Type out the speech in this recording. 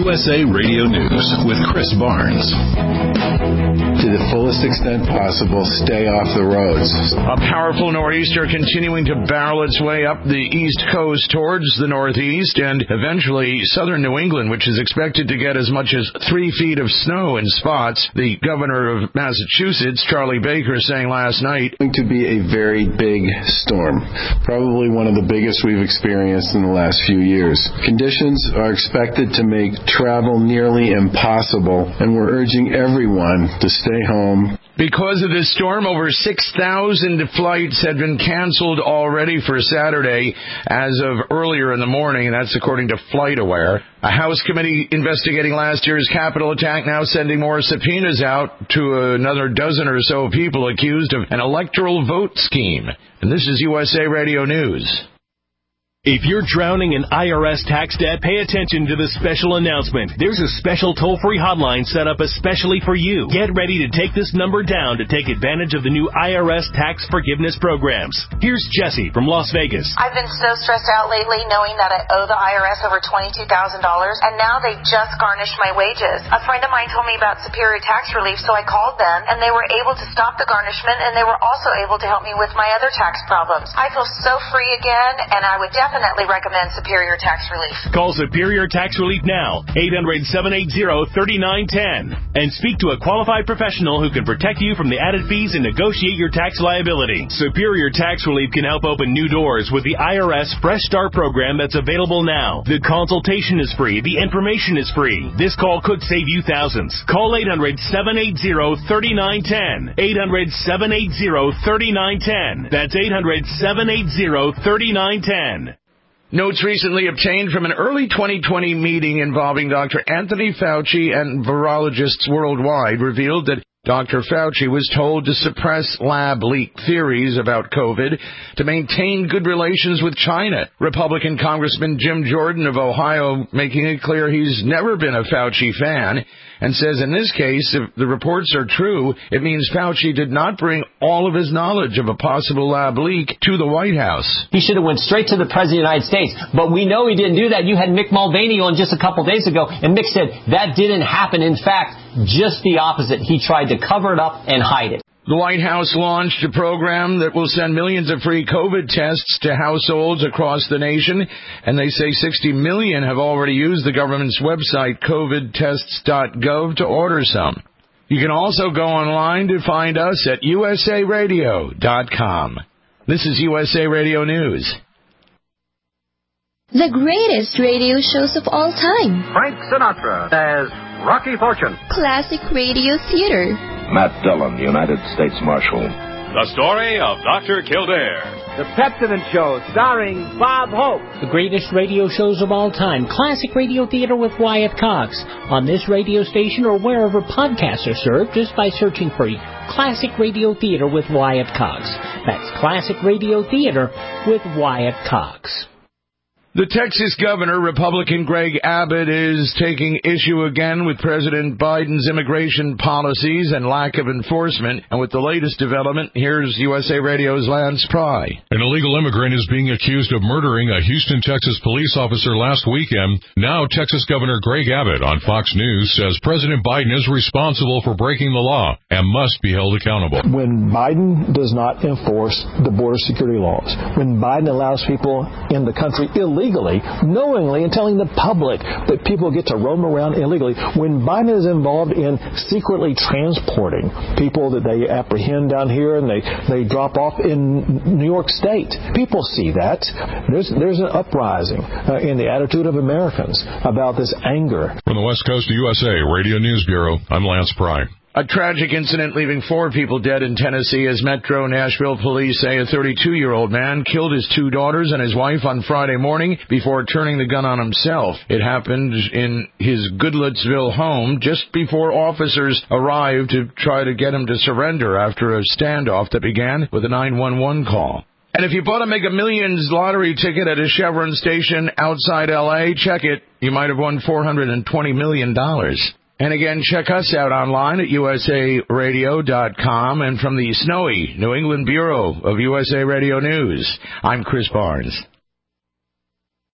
USA Radio News with Chris Barnes. To the fullest extent possible, stay off the roads. A powerful nor'easter continuing to barrel its way up the east coast towards the northeast and eventually southern New England, which is expected to get as much as 3 feet of snow in spots. The governor of Massachusetts, Charlie Baker, saying last night, It's going to be a very big storm, probably one of the biggest we've experienced in the last few years. Conditions are expected to make travel nearly impossible, and we're urging everyone to stay home. Because of this storm, over 6,000 flights had been canceled already for Saturday as of earlier in the morning. That's according to FlightAware. A House committee investigating last year's Capitol attack now sending more subpoenas out to another dozen or so people accused of an electoral vote scheme. And this is USA Radio News. If you're drowning in IRS tax debt, pay attention to this special announcement. There's a special toll-free hotline set up especially for you. Get ready to take this number down to take advantage of the new IRS tax forgiveness programs. Here's Jessie from Las Vegas. I've been so stressed out lately knowing that I owe the IRS over $22,000, and now they just garnished my wages. A friend of mine told me about Superior Tax Relief, so I called them, and they were able to stop the garnishment, and they were also able to help me with my other tax problems. I feel so free again, and I would definitely recommend Superior Tax Relief. Call Superior Tax Relief now, 800-780-3910, and speak to a qualified professional who can protect you from the added fees and negotiate your tax liability. Superior Tax Relief can help open new doors with the IRS Fresh Start program that's available now. The consultation is free. The information is free. This call could save you thousands. Call 800-780-3910. 800-780-3910. That's 800-780-3910. Notes recently obtained from an early 2020 meeting involving Dr. Anthony Fauci and virologists worldwide revealed that Dr. Fauci was told to suppress lab leak theories about COVID to maintain good relations with China. Republican Congressman Jim Jordan of Ohio making it clear he's never been a Fauci fan and says in this case, if the reports are true, it means Fauci did not bring all of his knowledge of a possible lab leak to the White House. He should have went straight to the President of the United States, but we know he didn't do that. You had Mick Mulvaney on just a couple days ago, and Mick said that didn't happen. In fact, just the opposite. He tried to cover it up and hide it. The White House launched a program that will send millions of free COVID tests to households across the nation, and they say 60 million have already used the government's website, covidtests.gov, to order some. You can also go online to find us at usaradio.com. This is USA Radio News. The greatest radio shows of all time. Frank Sinatra as Rocky Fortune. Classic radio theater. Matt Dillon, United States Marshal. The story of Dr. Kildare. The Pepsodent Show, starring Bob Hope. The greatest radio shows of all time. Classic Radio Theater with Wyatt Cox. On this radio station or wherever podcasts are served, just by searching for Classic Radio Theater with Wyatt Cox. That's Classic Radio Theater with Wyatt Cox. The Texas governor, Republican Greg Abbott, is taking issue again with President Biden's immigration policies and lack of enforcement. And with the latest development, here's USA Radio's Lance Pry. An illegal immigrant is being accused of murdering a Houston, Texas police officer last weekend. Now, Texas Governor Greg Abbott on Fox News says President Biden is responsible for breaking the law and must be held accountable. When Biden does not enforce the border security laws, when Biden allows people in the country illegally, knowingly, and telling the public that people get to roam around illegally, when Biden is involved in secretly transporting people that they apprehend down here and they drop off in New York State, people see that. There's an uprising in the attitude of Americans about this anger. From the West Coast of USA Radio News Bureau, I'm Lance Pry. A tragic incident leaving 4 people dead in Tennessee as Metro Nashville police say a 32-year-old man killed his 2 daughters and his wife on Friday morning before turning the gun on himself. It happened in his Goodlettsville home just before officers arrived to try to get him to surrender after a standoff that began with a 911 call. And if you bought a Mega Millions lottery ticket at a Chevron station outside L.A., check it. You might have won $420 million. And again, check us out online at usaradio.com and from the snowy New England Bureau of USA Radio News. I'm Chris Barnes.